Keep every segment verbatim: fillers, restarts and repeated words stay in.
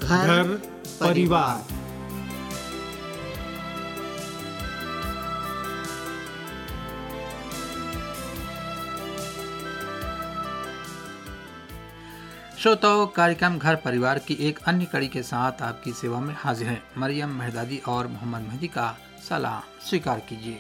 घर परिवार। श्रोताओं, कार्यक्रम घर परिवार की एक अन्य कड़ी के साथ आपकी सेवा में हाजिर हैं। मरियम मेहदादी और मोहम्मद मेहदी का सलाम स्वीकार कीजिए।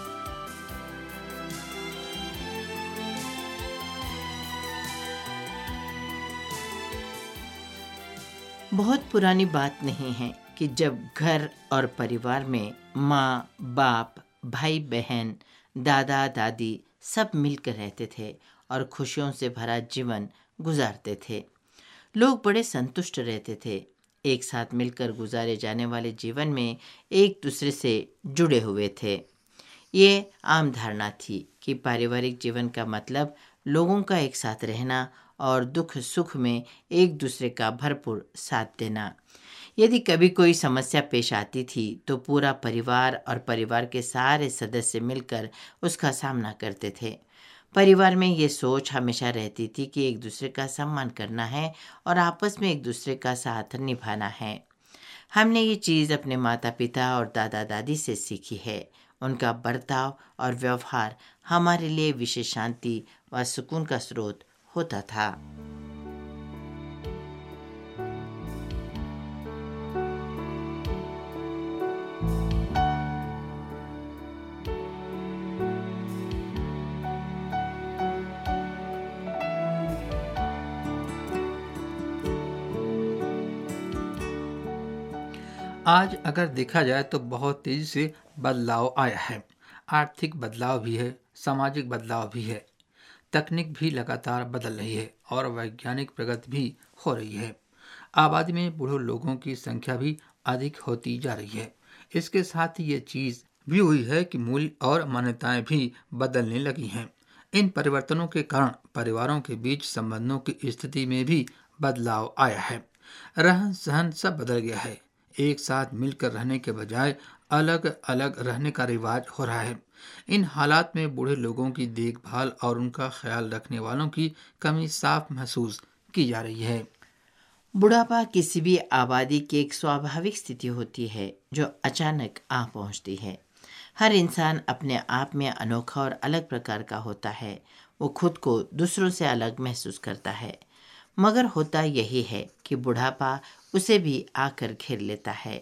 बहुत पुरानी बात नहीं है कि जब घर और परिवार में माँ बाप, भाई बहन, दादा दादी सब मिलकर रहते थे और खुशियों से भरा जीवन गुजारते थे। लोग बड़े संतुष्ट रहते थे। एक साथ मिलकर गुजारे जाने वाले जीवन में एक दूसरे से जुड़े हुए थे। ये आम धारणा थी कि पारिवारिक जीवन का मतलब लोगों का एक साथ रहना और दुख सुख में एक दूसरे का भरपूर साथ देना। यदि कभी कोई समस्या पेश आती थी तो पूरा परिवार और परिवार के सारे सदस्य मिलकर उसका सामना करते थे। परिवार में ये सोच हमेशा रहती थी कि एक दूसरे का सम्मान करना है और आपस में एक दूसरे का साथ निभाना है। हमने ये चीज़ अपने माता पिता और दादा दादी से सीखी है। उनका बर्ताव और व्यवहार हमारे लिए विशेष शांति व सुकून का स्रोत होता था। आज अगर देखा जाए तो बहुत तेजी से बदलाव आया है। आर्थिक बदलाव भी है, सामाजिक बदलाव भी है, तकनीक भी लगातार बदल रही है और वैज्ञानिक प्रगति भी हो रही है। आबादी में बूढ़े लोगों की संख्या भी अधिक होती जा रही है। इसके साथ ही ये चीज़ भी हुई है कि मूल्य और मान्यताएं भी बदलने लगी हैं। इन परिवर्तनों के कारण परिवारों के बीच संबंधों की स्थिति में भी बदलाव आया है। रहन सहन सब बदल गया है। एक साथ मिलकर रहने के बजाय अलग अलग रहने का रिवाज हो रहा है। इन हालात में बूढ़े लोगों की देखभाल और उनका ख्याल रखने वालों की कमी साफ महसूस की जा रही है। बुढ़ापा किसी भी आबादी की एक स्वाभाविक स्थिति होती है जो अचानक आ पहुंचती है। हर इंसान अपने आप में अनोखा और अलग प्रकार का होता है। वो खुद को दूसरों से अलग महसूस करता है, मगर होता यही है कि बुढ़ापा उसे भी आकर घेर लेता है।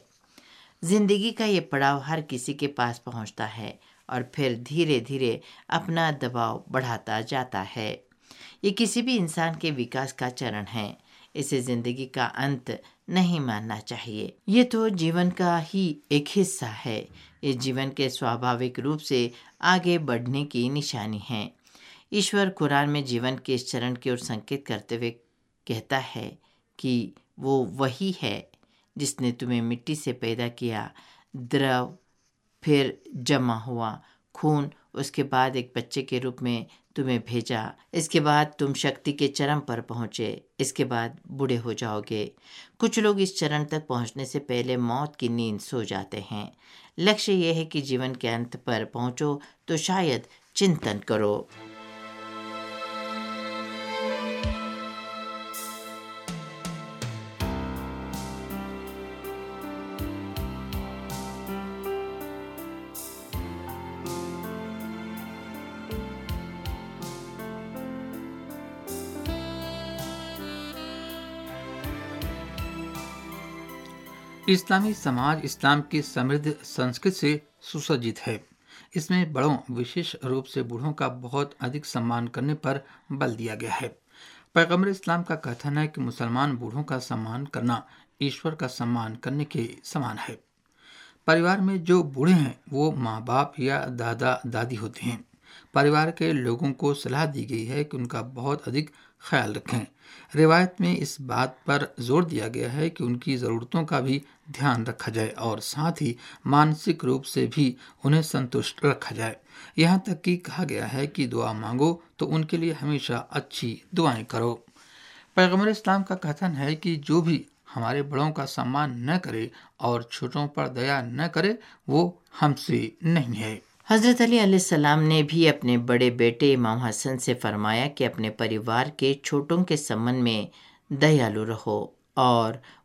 जिंदगी का ये पड़ाव हर किसी के पास पहुंचता है और फिर धीरे धीरे अपना दबाव बढ़ाता जाता है। ये किसी भी इंसान के विकास का चरण है। इसे जिंदगी का अंत नहीं मानना चाहिए। ये तो जीवन का ही एक हिस्सा है। ये जीवन के स्वाभाविक रूप से आगे बढ़ने की निशानी है। ईश्वर कुरान में जीवन के इस चरण की ओर संकेत करते हुए कहता है कि वो वही है जिसने तुम्हें मिट्टी से पैदा किया, द्रव फिर जमा हुआ खून, उसके बाद एक बच्चे के रूप में तुम्हें भेजा। इसके बाद तुम शक्ति के चरम पर पहुँचे, इसके बाद बूढ़े हो जाओगे। कुछ लोग इस चरण तक पहुँचने से पहले मौत की नींद सो जाते हैं। लक्ष्य यह है कि जीवन के अंत पर पहुँचो तो शायद चिंतन करो। इस्लामी समाज इस्लाम की समृद्ध संस्कृति से सुसज्जित है। इसमें बड़ों, विशेष रूप से बूढ़ों का बहुत अधिक सम्मान करने पर बल दिया गया है। पैगंबर इस्लाम का कथन है कि मुसलमान बूढ़ों का सम्मान करना ईश्वर का सम्मान करने के समान है। परिवार में जो बूढ़े हैं वो माँ बाप या दादा दादी होते हैं। परिवार के लोगों को सलाह दी गई है कि उनका बहुत अधिक ख्याल रखें। रिवायत में इस बात पर जोर दिया गया है कि उनकी ज़रूरतों का भी ध्यान रखा जाए और साथ ही मानसिक रूप से भी उन्हें संतुष्ट रखा जाए। यहाँ तक कि कहा गया है कि दुआ मांगो तो उनके लिए हमेशा अच्छी दुआएं करो। पैगंबर इस्लाम का कथन है कि जो भी हमारे बड़ों का सम्मान न करे और छोटों पर दया न करे वो हमसे नहीं है। हज़रत अली अलैहिस्सलाम ने भी अपने बड़े बेटे इमाम हसन से फरमाया कि अपने परिवार के छोटों के संबंध में दयालु रहो और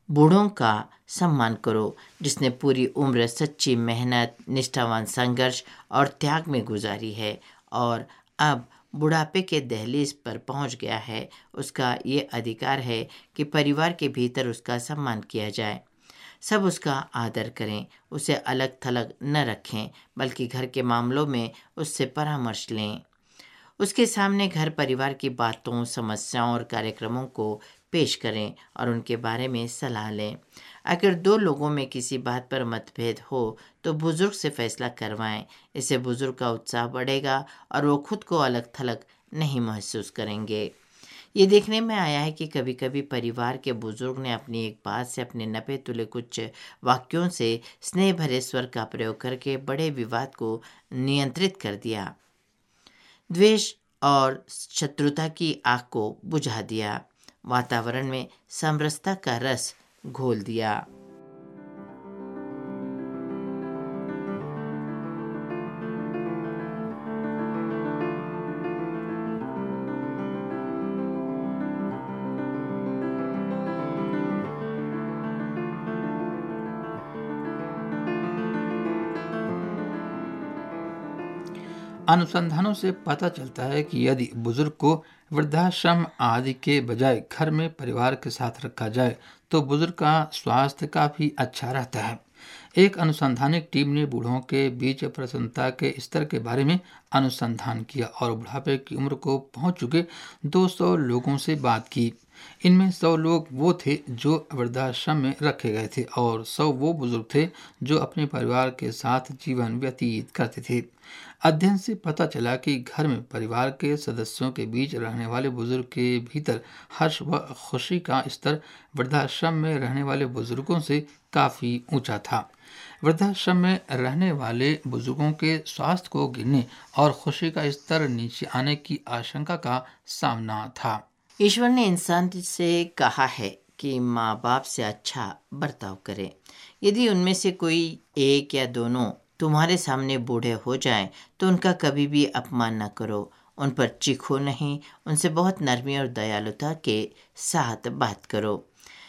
बूढ़ों का सम्मान करो, जिसने पूरी उम्र सच्ची मेहनत, निष्ठावान संघर्ष और त्याग में गुजारी है और अब बुढ़ापे के दहलीज पर पहुंच गया है। उसका ये अधिकार है कि परिवार के भीतर उसका सम्मान किया जाए। सब उसका आदर करें, उसे अलग थलग न रखें, बल्कि घर के मामलों में उससे परामर्श लें। उसके सामने घर परिवार की बातों, समस्याओं और कार्यक्रमों को पेश करें और उनके बारे में सलाह लें। अगर दो लोगों में किसी बात पर मतभेद हो तो बुजुर्ग से फैसला करवाएं। इससे बुजुर्ग का उत्साह बढ़ेगा और वो खुद को अलग थलग नहीं महसूस करेंगे। ये देखने में आया है कि कभी कभी परिवार के बुजुर्ग ने अपनी एक बात से, अपने नपे तुले कुछ वाक्यों से, स्नेह भरे स्वर का प्रयोग करके बड़े विवाद को नियंत्रित कर दिया, द्वेष और शत्रुता की आग को बुझा दिया, वातावरण में समरसता का रस घोल दिया। अनुसंधानों से पता चलता है कि यदि बुजुर्ग को वृद्धाश्रम आदि के बजाय घर में परिवार के साथ रखा जाए तो बुजुर्ग का स्वास्थ्य काफी अच्छा रहता है। एक अनुसंधानिक टीम ने बूढ़ों के बीच प्रसन्नता के स्तर के बारे में अनुसंधान किया और बुढ़ापे की उम्र को पहुंच चुके दो सौ लोगों से बात की। इनमें सौ लोग वो थे जो वृद्धाश्रम में रखे गए थे और सौ वो बुजुर्ग थे जो अपने परिवार के साथ जीवन व्यतीत करते थे। अध्ययन से पता चला कि घर में परिवार के सदस्यों के बीच रहने वाले बुजुर्ग के भीतर हर्ष व खुशी का स्तर वृद्धाश्रम में रहने वाले बुजुर्गों से काफी ऊंचा था। वृद्धाश्रम में रहने वाले बुजुर्गों के स्वास्थ्य को गिरने और खुशी का स्तर नीचे आने की आशंका का सामना था। ईश्वर ने इंसान से कहा है कि माँ बाप से अच्छा बर्ताव करें। यदि उनमें से कोई एक या दोनों तुम्हारे सामने बूढ़े हो जाएं, तो उनका कभी भी अपमान न करो, उन पर चीखो नहीं, उनसे बहुत नरमी और दयालुता के साथ बात करो।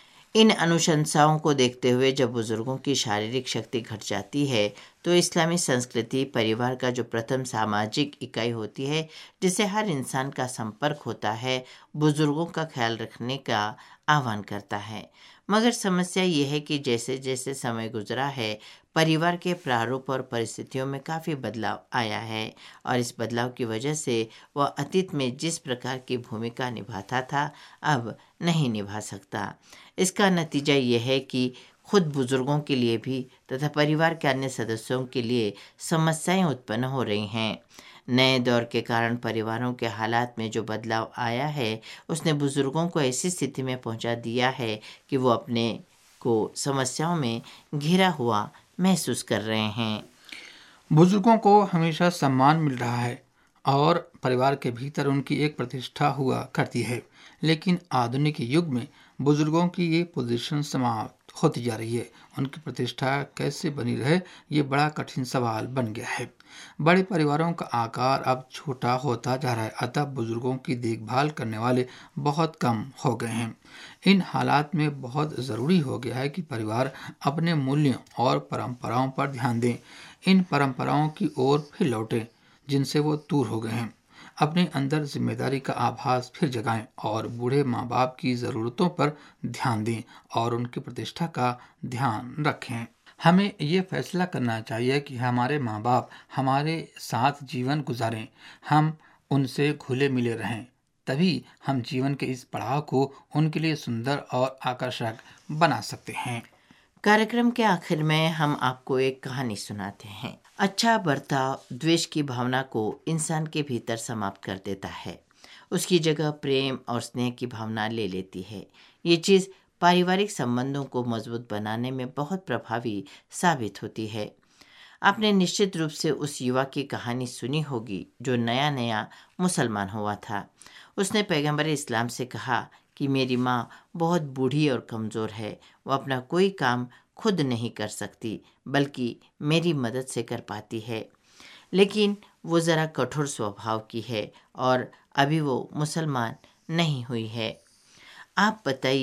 इन अनुशंसाओं को देखते हुए जब बुजुर्गों की शारीरिक शक्ति घट जाती है तो इस्लामी संस्कृति परिवार का जो प्रथम सामाजिक इकाई होती है, जिससे हर इंसान का संपर्क होता है, बुजुर्गों का ख्याल रखने का आह्वान करता है। मगर समस्या ये है कि जैसे जैसे समय गुजरा है, परिवार के प्रारूप और परिस्थितियों में काफ़ी बदलाव आया है और इस बदलाव की वजह से वह अतीत में जिस प्रकार की भूमिका निभाता था, अब नहीं निभा सकता। इसका नतीजा यह है कि खुद बुजुर्गों के लिए भी तथा परिवार के अन्य सदस्यों के लिए समस्याएं उत्पन्न हो रही हैं। नए दौर के कारण परिवारों के हालात में जो बदलाव आया है, उसने बुजुर्गों को ऐसी स्थिति में पहुंचा दिया है कि वो अपने को समस्याओं में घिरा हुआ महसूस कर रहे हैं। बुजुर्गों को हमेशा सम्मान मिल रहा है और परिवार के भीतर उनकी एक प्रतिष्ठा हुआ करती है, लेकिन आधुनिक युग में बुजुर्गों की ये पोजीशन समाप्त होती जा रही है। उनकी प्रतिष्ठा कैसे बनी रहे, ये बड़ा कठिन सवाल बन गया है। बड़े परिवारों का आकार अब छोटा होता जा रहा है, अतः बुजुर्गों की देखभाल करने वाले बहुत कम हो गए हैं। इन हालात में बहुत ज़रूरी हो गया है कि परिवार अपने मूल्यों और परंपराओं पर ध्यान दें, इन परंपराओं की ओर फिर लौटें जिनसे वो दूर हो गए हैं। अपने अंदर जिम्मेदारी का आभास फिर जगाएं और बूढ़े माँ बाप की ज़रूरतों पर ध्यान दें और उनकी प्रतिष्ठा का ध्यान रखें। हमें ये फैसला करना चाहिए कि हमारे माँ बाप हमारे साथ जीवन गुजारें, हम उनसे घुले मिले रहें, तभी हम जीवन के इस पड़ाव को उनके लिए सुंदर और आकर्षक बना सकते हैं। कार्यक्रम के आखिर में हम आपको एक कहानी सुनाते हैं। अच्छा बर्ताव द्वेष की भावना को इंसान के भीतर समाप्त कर देता है, उसकी जगह प्रेम और स्नेह की भावना ले लेती है। ये चीज़ पारिवारिक संबंधों को मजबूत बनाने में बहुत प्रभावी साबित होती है। आपने निश्चित रूप से उस युवा की कहानी सुनी होगी जो नया नया मुसलमान हुआ था। उसने पैगंबर इस्लाम से कहा कि मेरी माँ बहुत बूढ़ी और कमज़ोर है, वो अपना कोई काम खुद नहीं कर सकती, बल्कि मेरी मदद से कर पाती है। लेकिन वो ज़रा कठोर स्वभाव की है और अभी वो मुसलमान नहीं हुई है। आप बताइए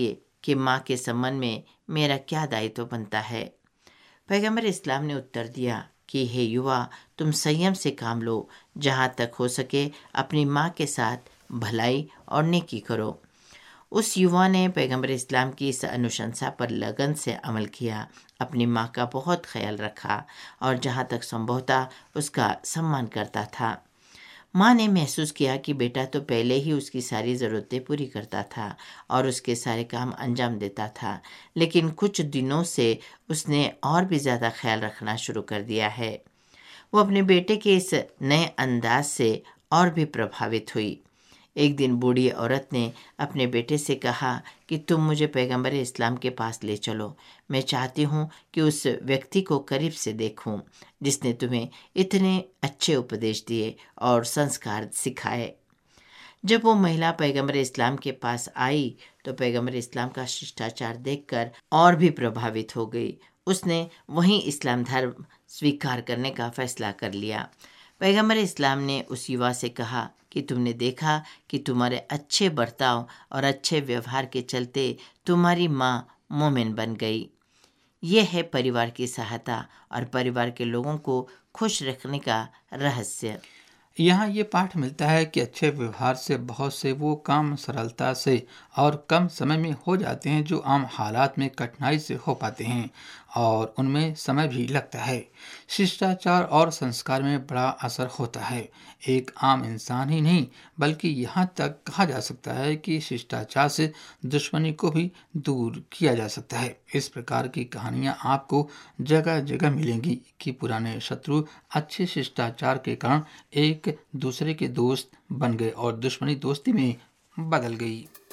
कि माँ के संबंध में मेरा क्या दायित्व बनता है। पैगंबर इस्लाम ने उत्तर दिया कि हे युवा, तुम संयम से काम लो, जहाँ तक हो सके अपनी माँ के साथ भलाई और नेकी करो। उस युवा ने पैगंबर इस्लाम की इस अनुशंसा पर लगन से अमल किया, अपनी माँ का बहुत ख्याल रखा और जहाँ तक संभव था उसका सम्मान करता था। माँ ने महसूस किया कि बेटा तो पहले ही उसकी सारी ज़रूरतें पूरी करता था और उसके सारे काम अंजाम देता था, लेकिन कुछ दिनों से उसने और भी ज़्यादा ख्याल रखना शुरू कर दिया है। वो अपने बेटे के इस नए अंदाज से और भी प्रभावित हुई। एक दिन बूढ़ी औरत ने अपने बेटे से कहा कि तुम मुझे पैगंबर इस्लाम के पास ले चलो। मैं चाहती हूँ कि उस व्यक्ति को करीब से देखूँ जिसने तुम्हें इतने अच्छे उपदेश दिए और संस्कार सिखाए। जब वो महिला पैगंबर इस्लाम के पास आई तो पैगंबर इस्लाम का शिष्टाचार देखकर और भी प्रभावित हो गई। उसने वहीं इस्लाम धर्म स्वीकार करने का फैसला कर लिया। पैगंबर इस्लाम ने उस युवा से कहा कि तुमने देखा कि तुम्हारे अच्छे बर्ताव और अच्छे व्यवहार के चलते तुम्हारी माँ मोमिन बन गई। यह है परिवार की सहायता और परिवार के लोगों को खुश रखने का रहस्य। यहाँ ये पाठ मिलता है कि अच्छे व्यवहार से बहुत से वो काम सरलता से और कम समय में हो जाते हैं जो आम हालात में कठिनाई से हो पाते हैं और उनमें समय भी लगता है। शिष्टाचार और संस्कार में बड़ा असर होता है। एक आम इंसान ही नहीं बल्कि यहाँ तक कहा जा सकता है कि शिष्टाचार से दुश्मनी को भी दूर किया जा सकता है। इस प्रकार की कहानियाँ आपको जगह जगह मिलेंगी कि पुराने शत्रु अच्छे शिष्टाचार के कारण एक दूसरे के दोस्त बन गए और दुश्मनी दोस्ती में बदल गई।